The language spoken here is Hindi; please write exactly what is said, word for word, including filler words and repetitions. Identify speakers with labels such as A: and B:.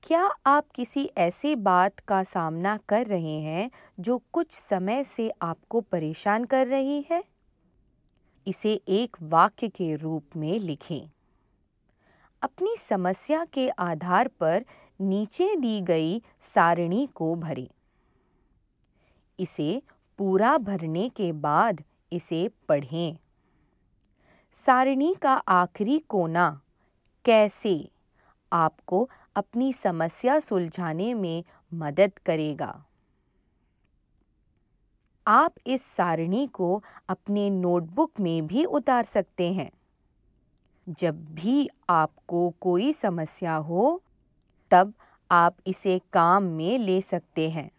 A: क्या आप किसी ऐसी बात का सामना कर रहे हैं जो कुछ समय से आपको परेशान कर रही है? इसे एक वाक्य के रूप में लिखें। अपनी समस्या के आधार पर नीचे दी गई सारणी को भरें। इसे पूरा भरने के बाद इसे पढ़ें। सारणी का आखिरी कोना कैसे आपको अपनी समस्या सुलझाने में मदद करेगा। आप इस सारणी को अपने नोटबुक में भी उतार सकते हैं। जब भी आपको कोई समस्या हो, तब आप इसे काम में ले सकते हैं।